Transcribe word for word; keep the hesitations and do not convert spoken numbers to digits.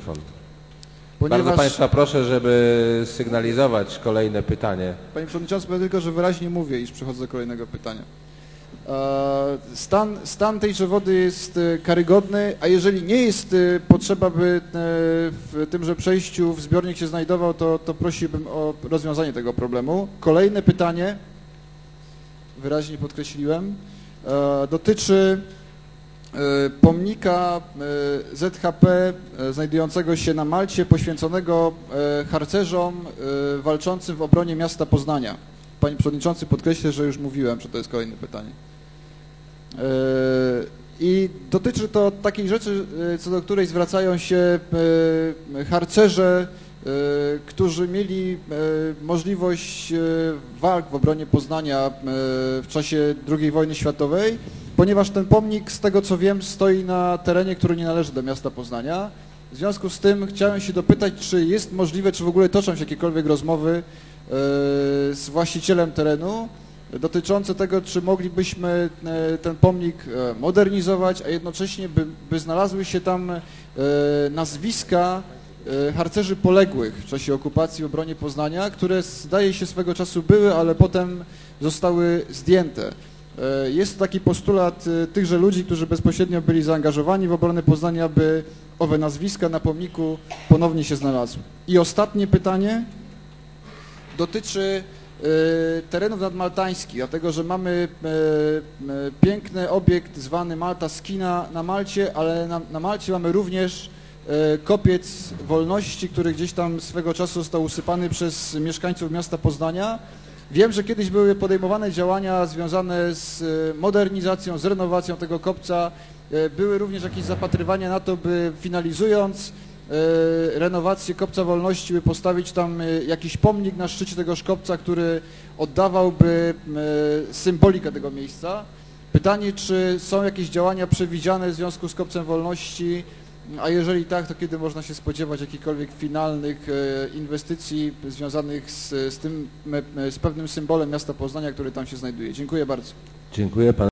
Ponieważ... Bardzo Państwa proszę, żeby sygnalizować kolejne pytanie. Panie Przewodniczący, powiem tylko, że wyraźnie mówię, iż przechodzę do kolejnego pytania. Stan, stan tejże wody jest karygodny, a jeżeli nie jest potrzeba, by w tymże przejściu w zbiornik się znajdował, to, to prosiłbym o rozwiązanie tego problemu. Kolejne pytanie, wyraźnie podkreśliłem, dotyczy pomnika Z H P znajdującego się na Malcie, poświęconego harcerzom walczącym w obronie miasta Poznania. Panie Przewodniczący, podkreślę, że już mówiłem, że to jest kolejne pytanie. I dotyczy to takiej rzeczy, co do której zwracają się harcerze, którzy mieli możliwość walk w obronie Poznania w czasie drugiej wojny światowej, ponieważ ten pomnik, z tego co wiem, stoi na terenie, który nie należy do miasta Poznania. W związku z tym chciałem się dopytać, czy jest możliwe, czy w ogóle toczą się jakiekolwiek rozmowy z właścicielem terenu dotyczące tego, czy moglibyśmy ten pomnik modernizować, a jednocześnie by, by znalazły się tam nazwiska harcerzy poległych w czasie okupacji w obronie Poznania, które zdaje się swego czasu były, ale potem zostały zdjęte. Jest taki postulat tychże ludzi, którzy bezpośrednio byli zaangażowani w obronę Poznania, by owe nazwiska na pomniku ponownie się znalazły. I ostatnie pytanie dotyczy terenów nadmaltańskich, dlatego że mamy piękny obiekt zwany Malta Skina na Malcie, ale na, na Malcie mamy również kopiec wolności, który gdzieś tam swego czasu został usypany przez mieszkańców miasta Poznania. Wiem, że kiedyś były podejmowane działania związane z modernizacją, z renowacją tego kopca. Były również jakieś zapatrywania na to, by finalizując renowację Kopca Wolności, by postawić tam jakiś pomnik na szczycie tegoż kopca, który oddawałby symbolikę tego miejsca. Pytanie, czy są jakieś działania przewidziane w związku z Kopcem Wolności, a jeżeli tak, to kiedy można się spodziewać jakichkolwiek finalnych inwestycji związanych z, z tym, z pewnym symbolem miasta Poznania, który tam się znajduje? Dziękuję bardzo. Dziękuję. Pan